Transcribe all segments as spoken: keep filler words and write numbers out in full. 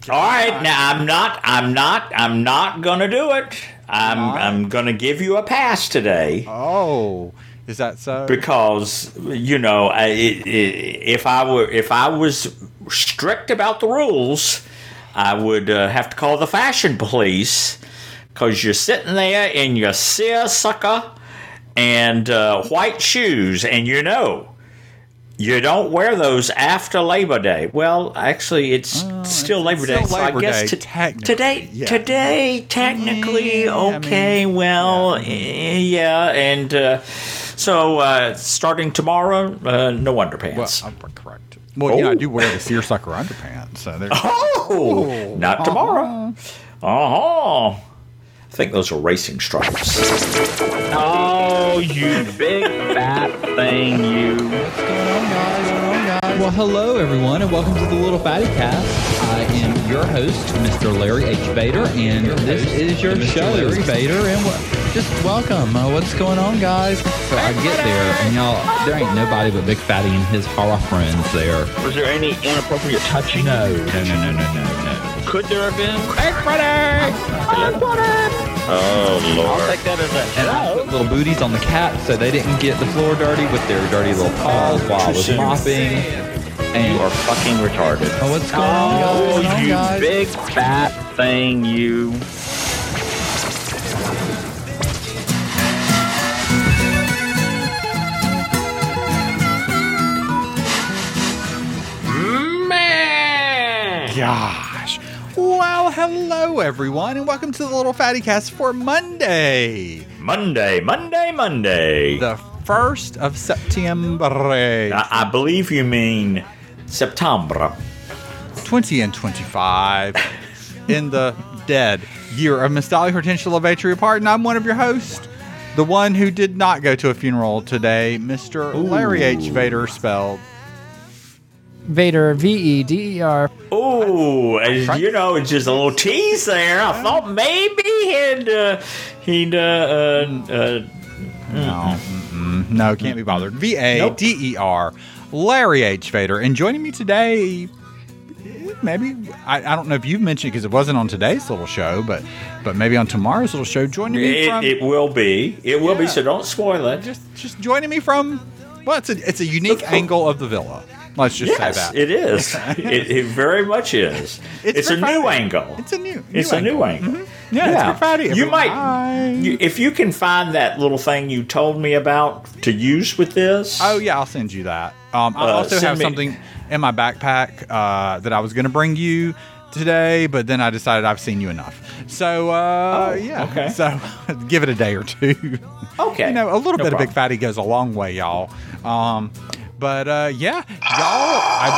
All right, now I'm not, I'm not, I'm not gonna do it. I'm, Not? I'm gonna give you a pass today. Oh, is that so? Because you know, I, it, it, if I were, if I was strict about the rules, I would uh, have to call the fashion police. Because you're sitting there in your seersucker and uh, white shoes, and you know. You don't wear those after Labor Day. Well, actually, it's Uh, still it's Labor still Day. So Labor I guess Day, to, technically, today, yeah. today, technically, Yeah, I okay. mean, well, yeah. eh, yeah, and uh, so uh, starting tomorrow, uh, no underpants. Well, I'm correct. Well, you know, I Oh. do wear the seersucker underpants. So there's oh, not tomorrow. Uh-huh. I think those are racing stripes. Oh, you big fat thing, you. What's going on, guys? What's going on, guys? Well, hello, everyone, and welcome to the Little Fatty Cast. I am your host, Mister Larry H. Vader, and this is your Mister show, Larry Vader, and what, just welcome. Uh, what's going on, guys? So I get there, and y'all, there ain't nobody but Big Fatty and his horror friends there. Was there any inappropriate touching? No, no, no, no, no, no, no. Could there have been? Big Fatty! Oh, I'll Lord. take that as a And I put little booties on the cat so they didn't get the floor dirty with their dirty little paws while I was soon. mopping. And You are fucking retarded. oh, what's going on, guys? Oh, What's going on, you guys? big fat thing, you. Gosh. Well, hello, everyone, and welcome to the Little Fatty Cast for Monday, Monday, Monday, Monday. the first of September, I, I believe you mean September. twenty and twenty-five, in the dead year of Miss Dolly Hortensia LeVatry apart, and I'm one of your hosts, the one who did not go to a funeral today, Mister Larry H. Vader, spelled. Vader, V E D E R. Oh, as trying- you know, it's just a little tease there. I thought maybe he'd uh, he'd uh, uh, uh, No, mm-mm, no, can't be bothered. V A D E R, Larry H. Vader. And joining me today, maybe, I, I don't know if you've mentioned it because it wasn't on today's little show, but but maybe on tomorrow's little show, joining me it, from, it will be. It will be. Yeah. So don't spoil it. just just joining me from, well, it's a, it's a unique angle of the villa. Let's just yes, say that. it is. it, it very much is. It's, a Big new Friday. angle. It's a new, It's new a new angle. Mm-hmm. Yeah, it's Big Friday. You might, Hi. you, if you can find that little thing you told me about to use with this. Oh yeah, I'll send you that. Um, I Uh, also send have me- something in my backpack uh, that I was going to bring you today, but then I decided I've seen you enough. So uh, Oh, yeah, okay. so give it a day or two. Okay. You know, a little No bit of problem. Big Fatty goes a long way, y'all. Um, but uh, yeah, y'all,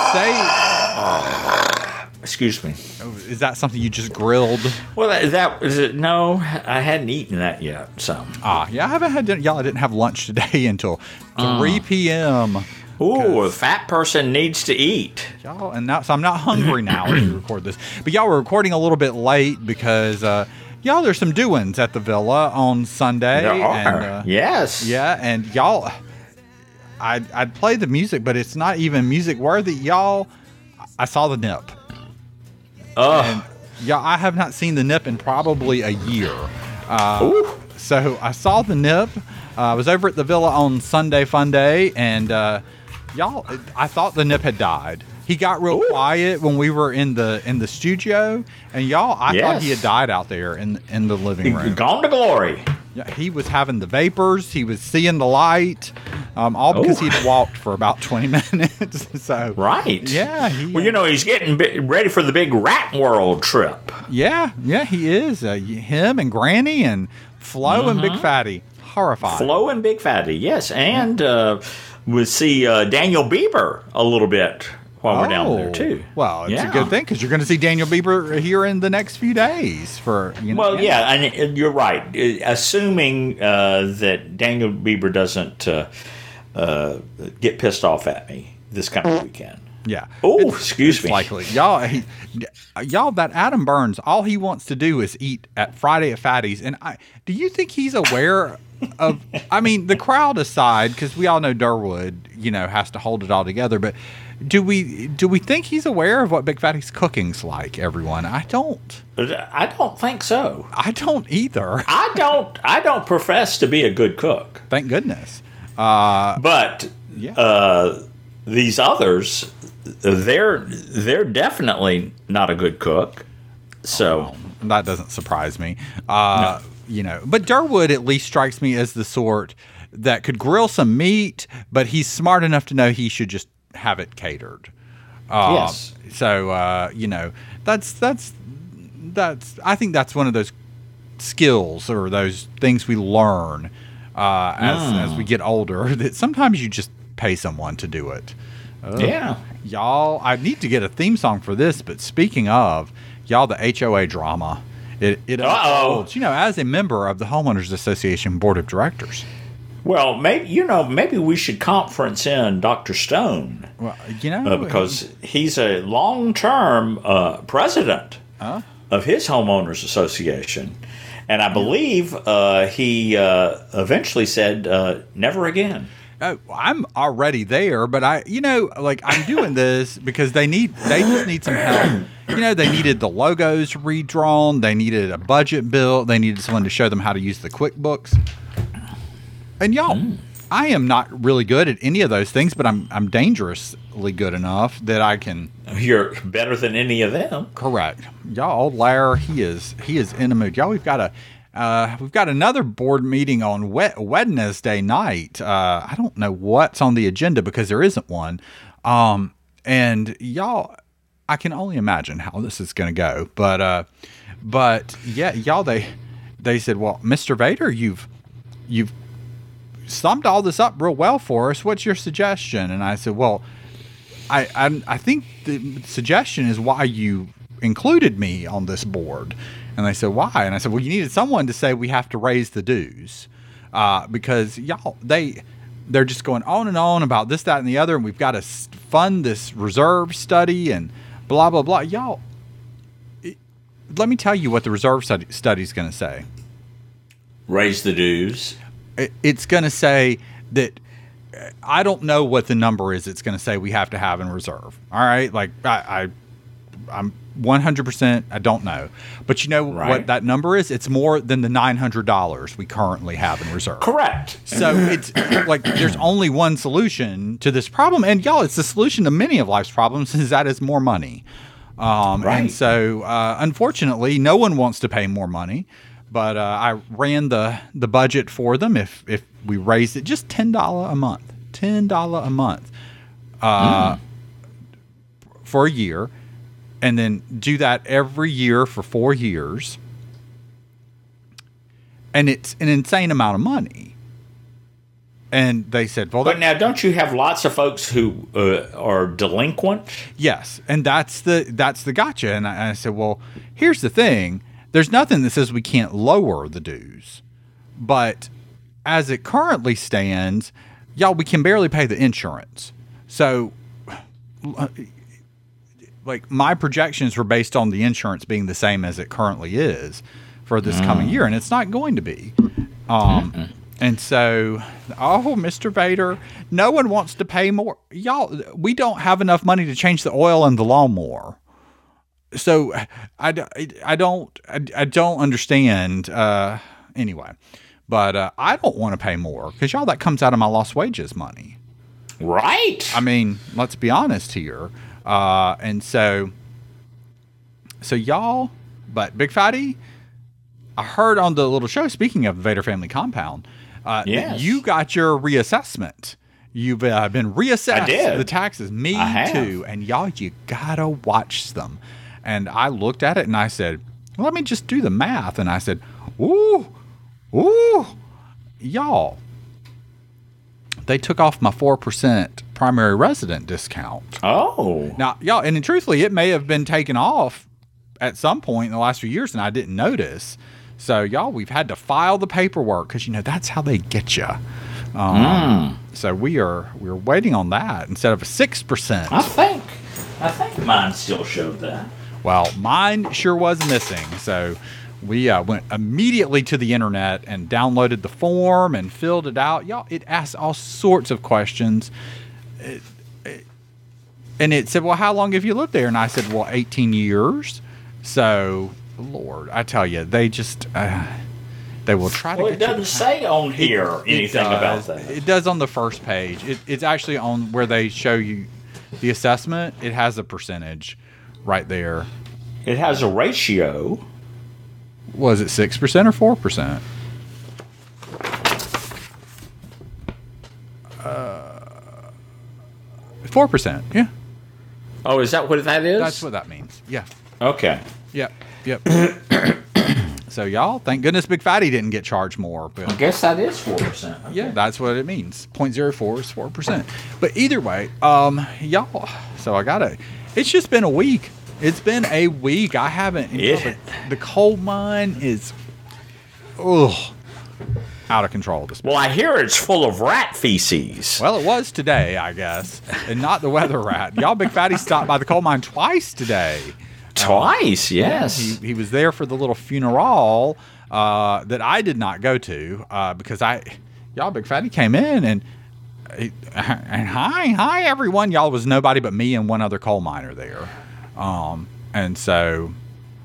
I'd Excuse me. say, oh, is that something you just grilled? Well, that, that is it. No, I hadn't eaten that yet. So. Ah, yeah, I haven't had dinner. Y'all, I didn't have lunch today until three p.m. Ooh, a fat person needs to eat. Y'all, and now, so I'm not hungry now as we record this. But y'all were recording a little bit late because, uh, y'all, there's some doings at the villa on Sunday. There are. And, uh, yes. Yeah, and y'all, I'd, I'd play the music, but it's not even music worthy. Y'all, I saw the nip. Oh. Y'all, I have not seen the nip in probably a year. Uh, Ooh. so I saw the nip. Uh, I was over at the villa on Sunday Fun Day, and uh, y'all, I thought the nip had died. He got real Ooh. quiet when we were in the in the studio, and y'all, I thought he Yes. had died out there in in the living room. Gone to glory. Yeah, he was having the vapors. He was seeing the light, um, all because Oh. he'd walked for about twenty minutes. So Right. yeah, he, Well, you know, he's getting bi- ready for the big Rat World trip. yeah, yeah, he is. Uh, him and Granny and Flo and Big Fatty, horrified. Flo and Big Fatty, yes. And uh, we'll see uh, Daniel Bieber a little bit while we're down there, too. Well, it's Yeah. a good thing because you're going to see Daniel Bieber here in the next few days. For you know, Well, yeah, and uh, you're right. Uh, Assuming uh, that Daniel Bieber doesn't uh, uh, get pissed off at me this coming weekend. yeah. Oh, It's- excuse it's me. Likely, y'all. He, y'all, that Adam Burns, all he wants to do is eat at Friday at Fatty's. And I, do you think he's aware of? I mean, the crowd aside, because we all know Durwood, you know, has to hold it all together. But do we do we think he's aware of what Big Fatty's cooking's like, everyone? I don't. I don't think so. I don't either. I don't. I don't profess to be a good cook. Thank goodness. Uh, but yeah. uh, these others, they're they're definitely not a good cook. So oh, that doesn't surprise me. Uh, no. You know, but Durwood at least strikes me as the sort that could grill some meat, but he's smart enough to know he should just have it catered. Uh, yes. So uh, you know, that's that's that's. I think that's one of those skills or those things we learn uh, as mm. as we get older. That sometimes you just pay someone to do it. Uh, yeah, y'all. I need to get a theme song for this. But speaking of y'all, the H O A drama. It it unfolds, you know, as a member of the Homeowners Association Board of Directors. Well, maybe you know, maybe we should conference in Doctor Stone. Well, you know, uh, because he, he's a long-term uh, president uh, of his Homeowners Association, and I believe uh, he uh, eventually said, uh, "Never again." Uh, I'm already there, but I, you know, like I'm doing this because they need, they just need some help. You know, they needed the logos redrawn. They needed a budget built. They needed someone to show them how to use the QuickBooks. And y'all, mm. I am not really good at any of those things, but I'm I'm dangerously good enough that I can. You're better than any of them. Correct, y'all. Old Lair, he is he is in a mood. Y'all, we've got a. Uh, we've got another board meeting on Wednesday night. Uh, I don't know what's on the agenda because there isn't one. Um, and y'all, I can only imagine how this is going to go. But, uh, but yeah, y'all, they, they said, well, Mister Vader, you've, you've summed all this up real well for us. What's your suggestion? And I said, well, I, I, I think the suggestion is why you included me on this board. And they said, why? And I said, well, you needed someone to say we have to raise the dues uh, because y'all, they, they're just going on and on about this, that, and the other. And we've got to fund this reserve study and blah, blah, blah. Y'all, it, let me tell you what the reserve study, study is going to say. Raise the dues. It, it's going to say that I don't know what the number is. It's going to say we have to have in reserve. All right. Like I, I I'm one hundred percent. I don't know. But you know right. what that number is? It's more than the nine hundred dollars we currently have in reserve. Correct. So it's like there's only one solution to this problem. And y'all, it's the solution to many of life's problems is that is more money. Um, right. And so uh, unfortunately, no one wants to pay more money. But uh, I ran the, the budget for them if, if we raised it just ten dollars a month. ten dollars a month uh, mm. for a year. And then do that every year for four years. And it's an insane amount of money. And they said, well, but now don't you have lots of folks who uh, are delinquent? Yes. And that's the, that's the gotcha. And I, and I said, well, here's the thing. There's nothing that says we can't lower the dues. But as it currently stands, y'all, we can barely pay the insurance. So like my projections were based on the insurance being the same as it currently is for this mm. coming year, and it's not going to be. Um, mm-mm. And so, oh, Mister Vader, no one wants to pay more. Y'all, we don't have enough money to change the oil in the lawnmower. So I, I don't I, I don't understand. Uh, anyway, but uh, I don't want to pay more because y'all, that comes out of my lost wages money. Right. I mean, let's be honest here. Uh, and so, so y'all, but Big Fatty, I heard on the little show, speaking of the Vader Family Compound, uh, yes. you got your reassessment. You've uh, been reassessed I did. the taxes. Me I too. have. And y'all, you gotta watch them. And I looked at it and I said, let me just do the math. And I said, ooh, ooh, y'all, they took off my four percent primary resident discount. Oh. Now, y'all, and truthfully, it may have been taken off at some point in the last few years, and I didn't notice. So, y'all, we've had to file the paperwork because, you know, that's how they get you. Um, mm. So we are we're waiting on that instead of a six percent. I think I think mine still showed that. Well, mine sure was missing. So we uh, went immediately to the internet and downloaded the form and filled it out. Y'all, it asks all sorts of questions. It, it, and it said, well, how long have you lived there? And I said, well, eighteen years. So, Lord, I tell you, they just, uh, they will try Well, to it get you doesn't say on here It anything about does. that. It does on the first page. It, it's actually on where they show you the assessment. It has a percentage right there. It has a ratio. Was it six percent or four percent? Four percent. Yeah, Oh, is that what that is? that's what that means. Yeah. Okay. Yep. Yep. So y'all, thank goodness Big Fatty didn't get charged more. But I guess that is four percent. yeah, that's what it means. zero point zero four is four percent. But either way, um, y'all. So I gotta. It's just been a week. It's been a week. I haven't. You know, Yeah. the, the coal mine is, ugh, out of control this. Well, I hear it's full of rat feces. Well, it was today, I guess, and not the weather rat. Y'all, Big Fatty stopped by the coal mine twice today. Twice, yes. He, he was there for the little funeral uh, that I did not go to uh, because I, y'all, Big Fatty came in and he, and hi, hi everyone. Y'all, was nobody but me and one other coal miner there, um, and so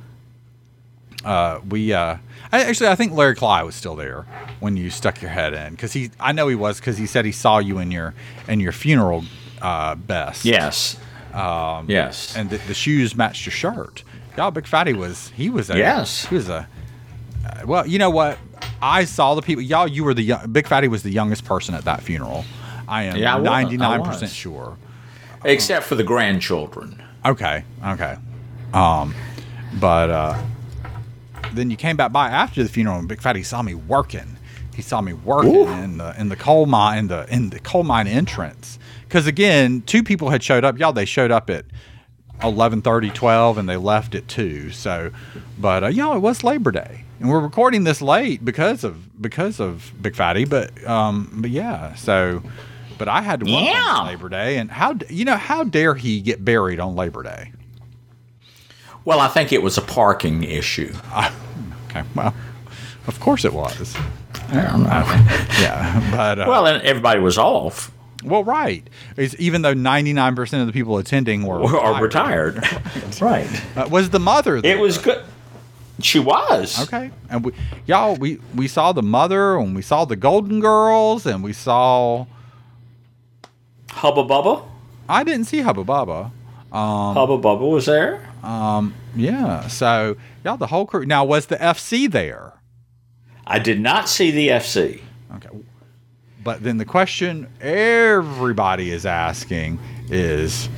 uh, we. Uh, I, actually, I think Larry Cly was still there when you stuck your head in because he. I know he was because he said he saw you in your in your funeral uh, best. Yes. Um, yes. And the, the shoes matched your shirt. Y'all, Big Fatty was he was a Yes. he was a uh, well. You know what? I saw the people. Y'all, you were the young, Big Fatty was the youngest person at that funeral. I am Yeah, I was. ninety nine I percent was. sure. Except for the grandchildren. Okay, okay. Um, but uh, then you came back by after the funeral, and Big Fatty saw me working. He saw me working Ooh. in the in the coal mine in the in the coal mine entrance. Because again, two people had showed up. Y'all, they showed up at eleven thirty, twelve, and they left at two. So, but uh, y'all, it was Labor Day, and we're recording this late because of because of Big Fatty. But um, but yeah, so. But I had to work Yeah. on Labor Day, and how d- you know how dare he get buried on Labor Day? Well, I think it was a parking issue. Okay, well, of course it was. I don't know. Yeah, but uh, Well, and everybody was off well, right. It's, even though ninety-nine percent of the people attending were or, or retired. Right. Uh, was the mother there? It was good. She was. Okay, and we y'all we we saw the mother, and we saw the Golden Girls, and we saw. Hubba Bubba. I didn't see Hubba Bubba. Hubba Bubba was there. Yeah, so y'all, the whole crew. Now, was the F C there? I did not see the F C. Okay. But then the question everybody is asking is,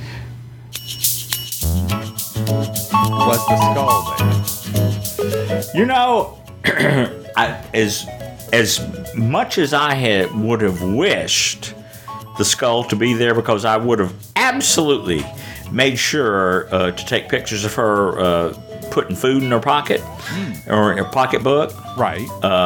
was the skull there? You know, I, as as much as I had would have wished the skull to be there, because I would have absolutely made sure uh, to take pictures of her uh, putting food in her pocket or her pocketbook. Right.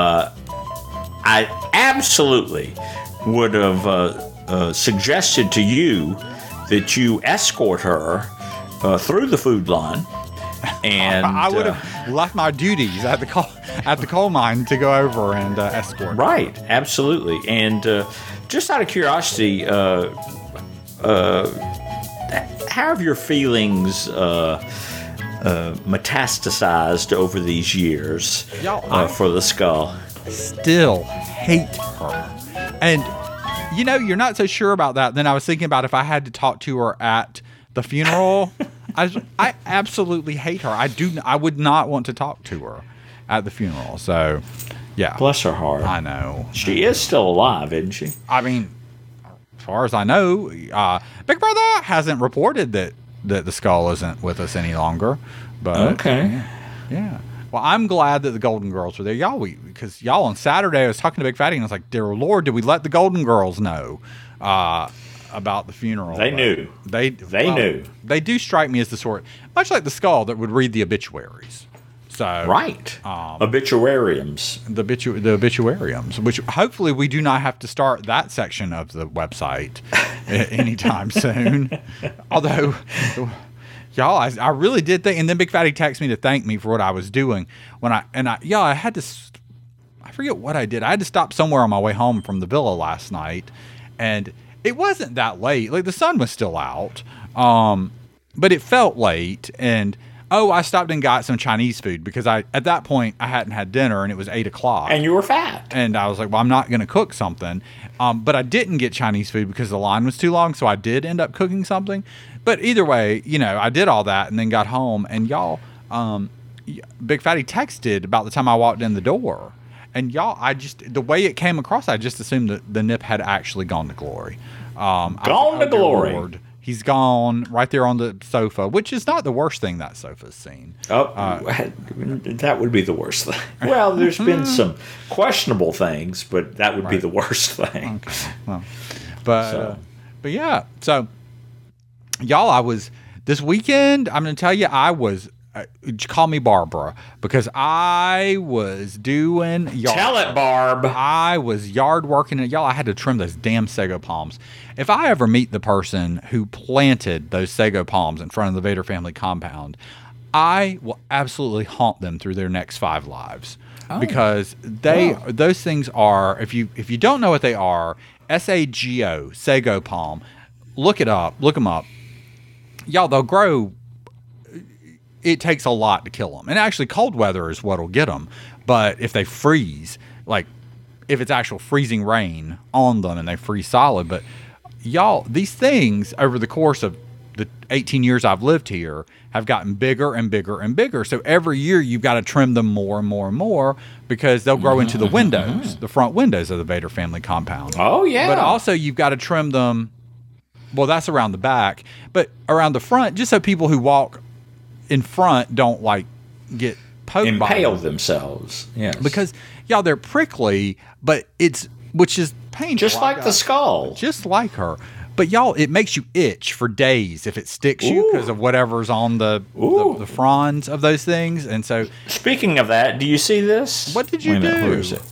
I absolutely would have uh, uh, suggested to you that you escort her uh, through the food line, and I would uh, have left my duties at the coal at the coal mine to go over and uh, escort. right, absolutely. And uh, just out of curiosity, uh, uh, how have your feelings uh, uh, metastasized over these years Y'all, uh, I- for the skull? Still hate her, and you know you're not so sure about that. Then I was thinking about if I had to talk to her at the funeral. I I absolutely hate her. I do. I would not want to talk to her at the funeral. So, yeah. Bless her heart. I know. She is still alive, isn't she? I mean, as far as I know, uh, Big Brother hasn't reported that, that the skull isn't with us any longer. But Okay. yeah. Well, I'm glad that the Golden Girls were there. Y'all, we, because y'all on Saturday, I was talking to Big Fatty and I was like, dear Lord, did we let the Golden Girls know uh, about the funeral? They But knew. They They knew. They do strike me as the sort, much like the skull, that would read the obituaries. So Right. Um, Obituariums. the obituary, the obituariums, which hopefully we do not have to start that section of the website a- anytime soon. Although, y'all, I, I really did think, and then Big Fatty texted me to thank me for what I was doing when I and I, yeah, I had to, s- I forget what I did. I had to stop somewhere on my way home from the villa last night, and it wasn't that late. Like the sun was still out. Um, but it felt late, and oh, I stopped and got some Chinese food because I at that point I hadn't had dinner, and it was eight o'clock. And you were fat. And I was like, well, I'm not going to cook something. Um, but I didn't get Chinese food because the line was too long, so I did end up cooking something. But either way, you know, I did all that and then got home, and y'all, um, Big Fatty texted about the time I walked in the door. And y'all, I just, the way it came across, I just assumed that the nip had actually gone to glory. Um, Gone I, to glory. Lord, he's gone right there on the sofa, which is not the worst thing that sofa's seen. Oh, uh, that would be the worst thing. Well, there's been some questionable things, but that would right. be the worst thing. Okay. Well, but, so. uh, but yeah, so y'all, I was, this weekend, I'm going to tell you, I was, Uh, call me Barbara, because I was doing yard Tell it, Barb. I was yard working it. Y'all, I had to trim those damn sago palms. If I ever meet the person who planted those sago palms in front of the Vader family compound, I will absolutely haunt them through their next five lives. Oh. Because they wow. those things are, if you if you don't know what they are, S A G O, sago palm, look it up, look them up. Y'all, they'll grow. It takes a lot to kill them. And actually, cold weather is what'll get them. But if they freeze, like if it's actual freezing rain on them and they freeze solid. But y'all, these things over the course of the eighteen years I've lived here have gotten bigger and bigger and bigger. So every year you've got to trim them more and more and more because they'll grow into the windows, the front windows of the Vader family compound. Oh, yeah. But also you've got to trim them. Well, that's around the back. But around the front, just so people who walk in front don't like get poked impale by them. themselves. Yes, because y'all, they're prickly, but it's which is painful. Just like the skull, just like her. But y'all, it makes you itch for days if it sticks Ooh. you because of whatever's on the, the the fronds of those things. And so, speaking of that, do you see this? What did you Wait a minute, do? where is it?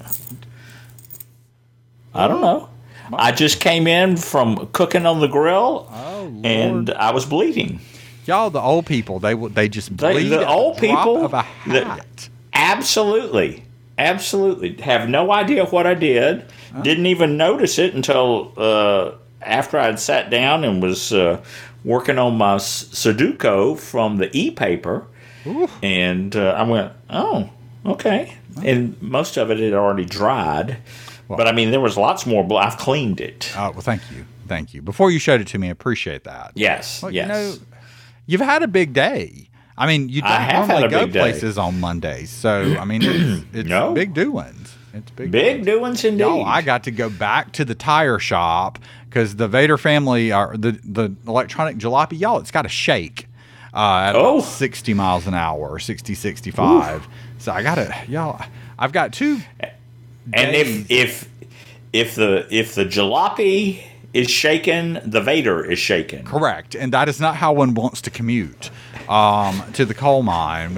I don't know. I just came in from cooking on the grill, oh, and I was bleeding. Y'all, the old people, they they just bleed they, the old the drop people of a hat. The, absolutely, absolutely have no idea what I did. Huh? Didn't even notice it until uh, after I'd sat down and was uh, working on my Sudoku from the e-paper, Ooh. and uh, I went, "Oh, okay." Oh. And most of it had already dried, well, but I mean, there was lots more blood. I've cleaned it. Oh, well, thank you, thank you. Before you showed it to me, I appreciate that. Yes, well, yes. You know, you've had a big day. I mean, you don't I have normally had a go big day. places on Mondays, so I mean, it's, it's no. big doings. It's big, big doings indeed. Y'all, I got to go back to the tire shop because the Vader family, are the the electronic jalopy, y'all, it's got a shake uh, at oh. about sixty miles an hour, sixty, sixty-five. Oof. So I got to, y'all, I've got two. And days. if if if the if the jalopy is shaken, the Vader is shaken. Correct, and that is not how one wants to commute um, to the coal mine.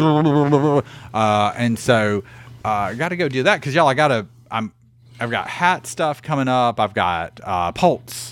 Uh, and so I uh, got to go do that because y'all, I got to. I'm. I've got hat stuff coming up. I've got uh, Pulse,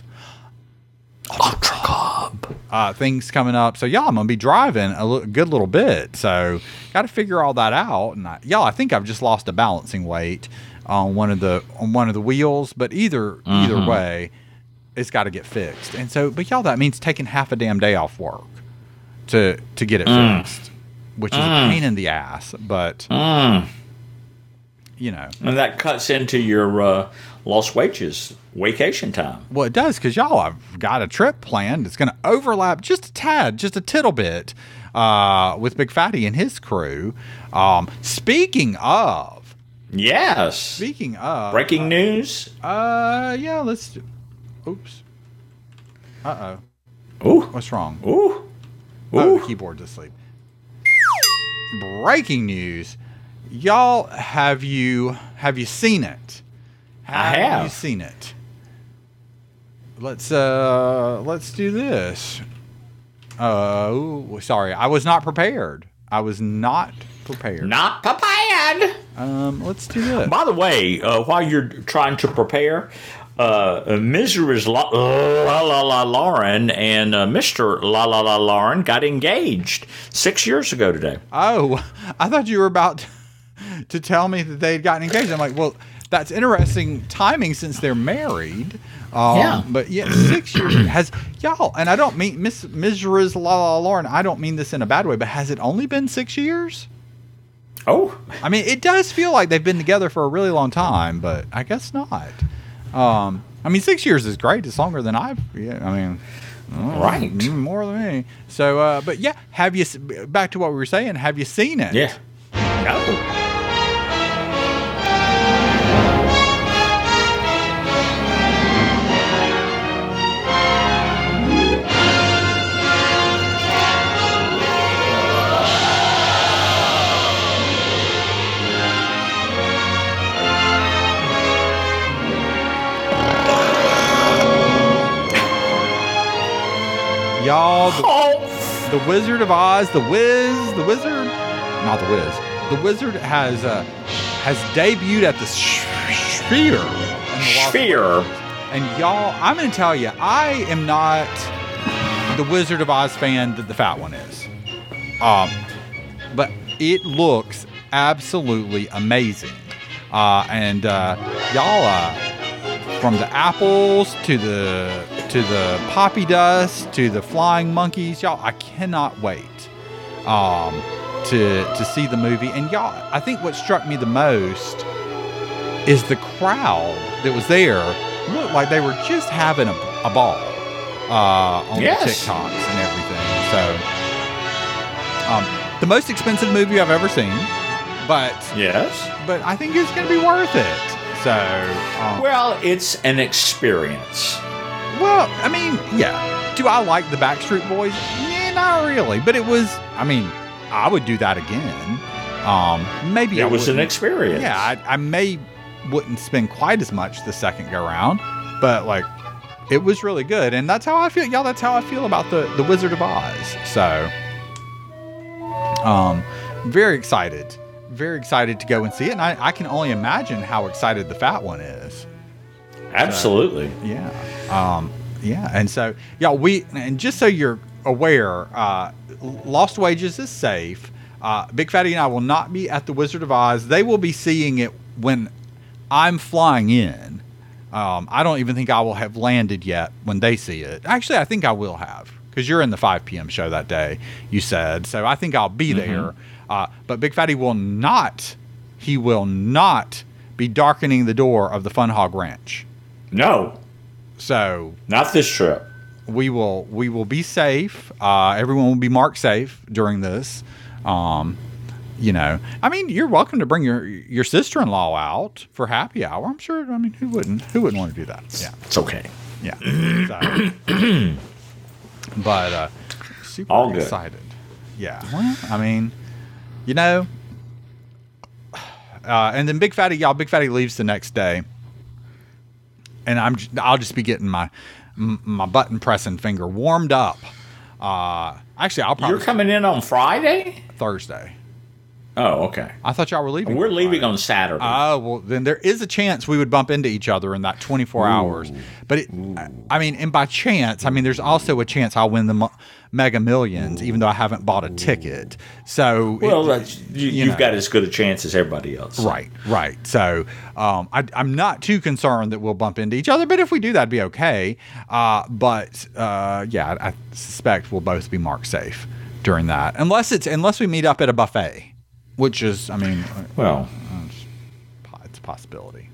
Ultra Cobb, uh, things coming up. So y'all, I'm gonna be driving a l- good little bit. So got to figure all that out. And I, y'all, I think I've just lost a balancing weight on one of the on one of the wheels. But either mm-hmm. either way, it's got to get fixed. And so, but y'all, that means taking half a damn day off work to to get it mm. fixed, which is mm. a pain in the ass. But mm. you know, and that cuts into your uh, lost wages vacation time. Well, it does because y'all, I've got a trip planned. It's going to overlap just a tad, just a tittle bit, uh, with Big Fatty and his crew. Um, speaking of, yes, speaking of breaking uh, news. Uh, yeah, let's. Do, oops. Uh oh. Ooh. What's wrong? Ooh. Ooh. Oh, the keyboard's asleep. Breaking news. Y'all, have you have you seen it? Have I have. you seen it? Let's uh let's do this. Uh ooh, sorry, I was not prepared. I was not prepared. Not prepared. Um, let's do this. By the way, uh, while you're trying to prepare, uh, Missus La La La, La Lauren and uh, Mister La La La Lauren got engaged six years ago today. Oh, I thought you were about to, to tell me that they had gotten engaged. I'm like, well, that's interesting timing since they're married. Um, Yeah. But yeah, six years has y'all, and I don't mean Miss Misery's La La Lauren. I don't mean this in a bad way, but has it only been six years? Oh, I mean, it does feel like they've been together for a really long time, but I guess not. Um, I mean, six years is great. It's longer than I've. Yeah, I mean, uh, Right. even more than me. So, uh, but yeah, have you? s- Back to what we were saying. Have you seen it? yeah. No. Y'all, the, Oh, the Wizard of Oz, the Wiz, the Wizard, not the Wiz, the Wizard has uh, has debuted at the Sh- Sphere. in the Las Sphere. Vegas. And y'all, I'm going to tell you, I am not the Wizard of Oz fan that the fat one is. Um, but it looks absolutely amazing. Uh, and uh, y'all, uh, from the apples to the to the poppy dust to the flying monkeys, y'all, I cannot wait um, to to see the movie. And y'all, I think what struck me the most is the crowd that was there looked like they were just having a, a ball uh, on Yes. the TikToks and everything. So, um, the most expensive movie I've ever seen, but Yes. but I think it's going to be worth it. So, um, Well, it's an experience. well, I mean, yeah. Do I like the Backstreet Boys? Yeah, not really. But it was, I mean, I would do that again. Um, maybe I It was an wouldn't- experience. Yeah, I, I may wouldn't spend quite as much the second go round, but like, it was really good, and that's how I feel, y'all. That's how I feel about the the Wizard of Oz. So, um, very excited, very excited to go and see it, and I, I can only imagine how excited the fat one is. Absolutely. Yeah. Um, yeah. And so, yeah, we, and just so you're aware, uh, Lost Wages is safe. Uh, Big Fatty and I will not be at the Wizard of Oz. They will be seeing it when I'm flying in. Um, I don't even think I will have landed yet when they see it. Actually, I think I will have, because you're in the five p.m. show that day, you said. So I think I'll be there. Uh, but Big Fatty will not, he will not be darkening the door of the Fun Hog Ranch. No, So not this trip. we will we will be safe. Uh, everyone will be marked safe during this. Um, you know, I mean, you're welcome to bring your your sister-in-law out for happy hour. I'm sure. I mean, who wouldn't? Who wouldn't want to do that? Yeah, It's okay. yeah. So, but uh, super All good. excited. Yeah. Well, I mean, you know, uh, and then Big Fatty, y'all. Big Fatty leaves the next day. And I'm j- I'll just be getting my m- my button pressing finger warmed up. Uh, actually, I'll probably You're coming in on Friday? Thursday. Oh, okay. I thought y'all were leaving. We're on leaving Friday. on Saturday. Oh, well, then there is a chance we would bump into each other in that twenty-four hours. But, it, I mean, and by chance, I mean, there's also a chance I'll win the mo- Mega Millions, even though I haven't bought a ticket. So, it- well, that's, you, you you've know. got as good a chance as everybody else. Right, right. So um, I, I'm not too concerned that we'll bump into each other, but if we do, that'd be okay. Uh, but uh, yeah, I, I suspect we'll both be marked safe during that, unless it's unless we meet up at a buffet, which is, I mean, Well, it's, it's a possibility.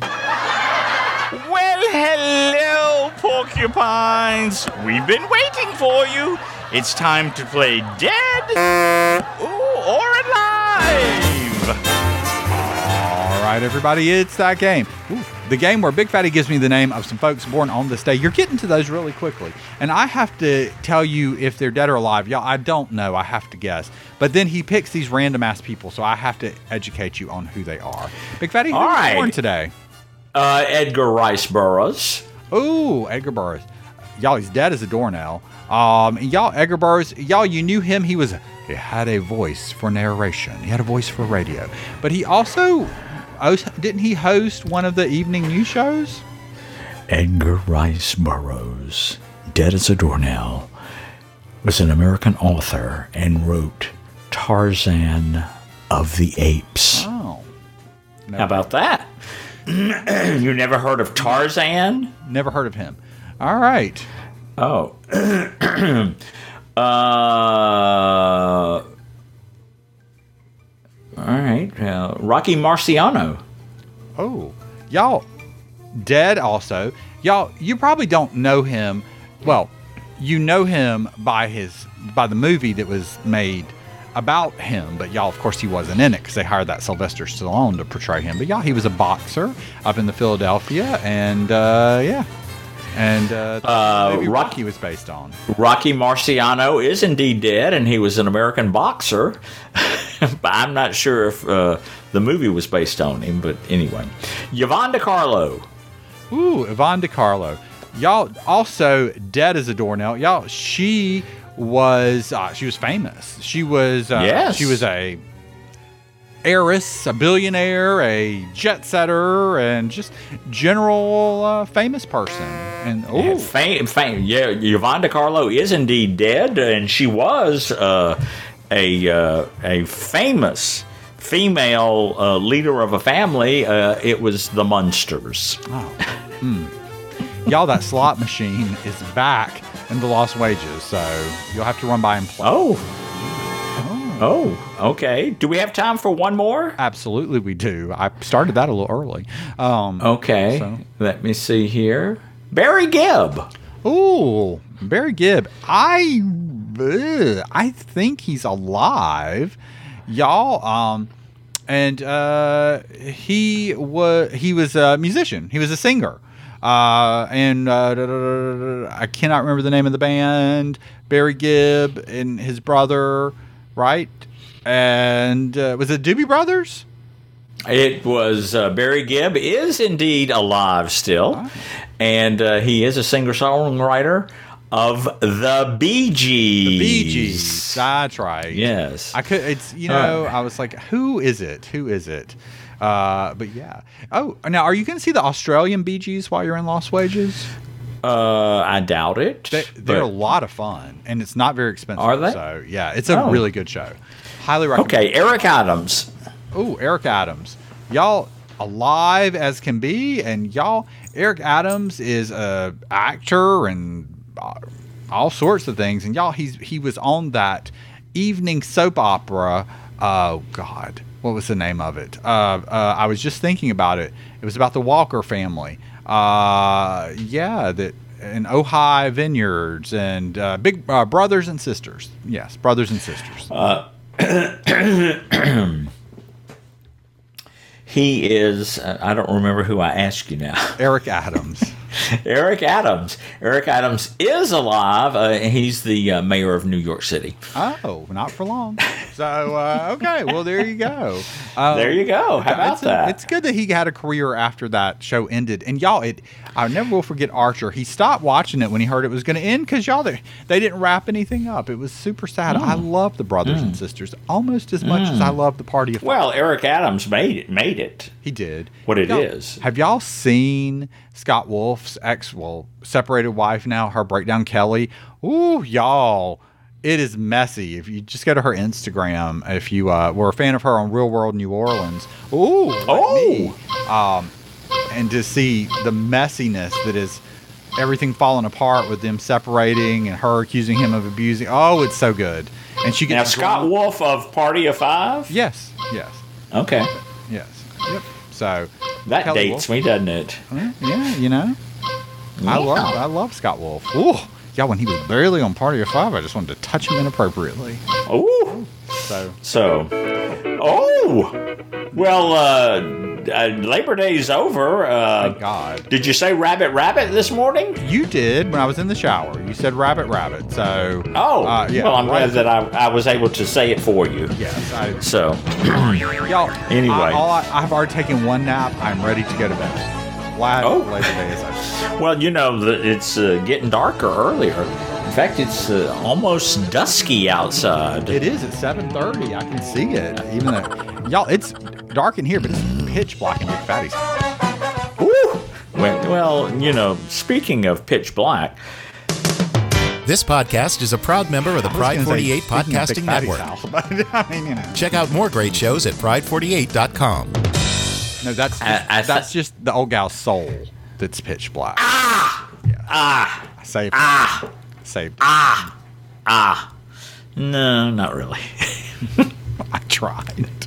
Well, hello, porcupines. We've been waiting for you. It's time to play dead ooh, or alive. All right, everybody, it's that game. Ooh, the game where Big Fatty gives me the name of some folks born on this day. You're getting to those really quickly. And I have to tell you if they're dead or alive. Y'all, I don't know. I have to guess. But then he picks these random ass people, so I have to educate you on who they are. Big Fatty, who All was right. born today? uh, Edgar Rice Burroughs. Ooh, Edgar Burroughs. Y'all, he's dead as a doornail. Um, and y'all, Edgar Burroughs, y'all, you knew him. He was, he had a voice for narration. He had a voice for radio. But he also, didn't he host one of the evening news shows? Edgar Rice Burroughs, dead as a doornail, was an American author and wrote Tarzan of the Apes. Oh. How about that? You never heard of Tarzan? Never heard of him. All right. Oh. uh, all right. Uh, Rocky Marciano. Oh, y'all, dead also. Y'all, you probably don't know him. Well, you know him by his by the movie that was made about him, but y'all, of course, he wasn't in it because they hired that Sylvester Stallone to portray him. But y'all, he was a boxer up in the Philadelphia, and uh, yeah, and uh, Uh, maybe Rock- Rocky was based on. Rocky Marciano is indeed dead, and he was an American boxer. But I'm not sure if uh, the movie was based on him. But anyway, Yvonne DiCarlo. Ooh, Yvonne DiCarlo. Y'all, also dead as a doornail. Y'all, she was uh, she was famous. She was uh, Yes. she was a heiress, a billionaire, a jet setter, and just general uh, famous person. And oh, Fame, fame. Yeah, Yvonne DiCarlo is indeed dead, and she was uh, a uh, a famous female uh, leader of a family. Uh, it was the Munsters. y'all, that slot machine is back in the Lost Wages, so you'll have to run by and play. Oh. Oh, okay. Do we have time for one more? Absolutely, we do. I started that a little early. Um, Okay. So- Let me see here. Barry Gibb. Ooh, Barry Gibb. I ugh, I think he's alive, y'all. Um, and uh, he was he was a musician. He was a singer. Uh, and uh, da, da, da, da, da, I cannot remember the name of the band. Barry Gibb and his brother, right? And uh, was it Doobie Brothers? It was uh, Barry Gibb is indeed alive still, and uh, he is a singer-songwriter of the Bee Gees. The Bee Gees. That's right. Yes. I could. It's you know. I was like, who is it? Who is it? Uh, but yeah. Oh, now are you going to see the Australian Bee Gees while you're in Lost Wages? Uh, I doubt it. They, they're but- a lot of fun, and it's not very expensive. Are they? So yeah, it's a Oh. really good show. Highly recommend. Okay, Eric Adams. Oh, Eric Adams. Y'all alive as can be, and y'all, Eric Adams is a actor and uh, all sorts of things. And y'all, he's he was on that evening soap opera. Oh God, what was the name of it? Uh, uh, I was just thinking about it. It was about the Walker family. Uh, yeah, that and Ojai Vineyards and uh, Big uh, Brothers and Sisters. Yes, Brothers and Sisters. He is. Uh, I don't remember who I asked you now. Eric Adams. Eric Adams. Eric Adams is alive. Uh, he's the uh, mayor of New York City. Oh, not for long. So, uh, okay. Well, there you go. Um, There you go. How about it's, that? It's good that he had a career after that show ended. And y'all, it I never will forget Archer. He stopped watching it when he heard it was going to end because y'all, they, they didn't wrap anything up. It was super sad. I love the Brothers and Sisters almost as much as I love the Party of Five. Well, Eric Adams made it. Made it. He did. What it Y'all- is. Have y'all seen Scott Wolf's ex, well, separated wife now, her breakdown, Kelly? Ooh, y'all. It is messy. If you just go to her Instagram, if you uh, were a fan of her on Real World New Orleans, ooh, like Oh. me. Um, and to see the messiness that is everything falling apart with them separating and her accusing him of abusing. Oh, it's so good. And she Now, gets Scott drunk- Wolf of Party of Five? Yes, yes, Okay. yes. Yep. So That Kelly dates Wolf. me, doesn't it? Yeah, you know. I love I love Scott Wolf. Ooh, yeah, when he was barely on Party of Five, I just wanted to touch him inappropriately. Ooh. So So, oh, well, uh, uh, Labor Day's over. Uh, thank God. did you say rabbit, rabbit this morning? You did when I was in the shower. You said rabbit rabbit. So Oh, uh, yeah. well, I'm right. glad that I, I was able to say it for you. Yes, I, So, y'all. Anyway. I, all I, I've already taken one nap. I'm ready to go to bed. Glad Oh. Labor Day is over. well, you know, the, it's uh, getting darker earlier. In fact, it's uh, almost dusky outside. It is at seven thirty. I can see it. Even though, y'all, it's dark in here, but it's pitch black in Big Fatty's house. Woo! Well, well, you know, speaking of pitch black, This podcast is a proud member of the I was Pride gonna say, forty-eight speaking of Big Podcasting Fatty's Network. house, but I mean, you know. Check out more great shows at pride forty-eight dot com. No, that's just, I- I th- that's just the old gal's soul that's pitch black. Ah! Yeah. Ah! I saved Ah! it. Saved it. Ah! Ah! No, not really. I tried.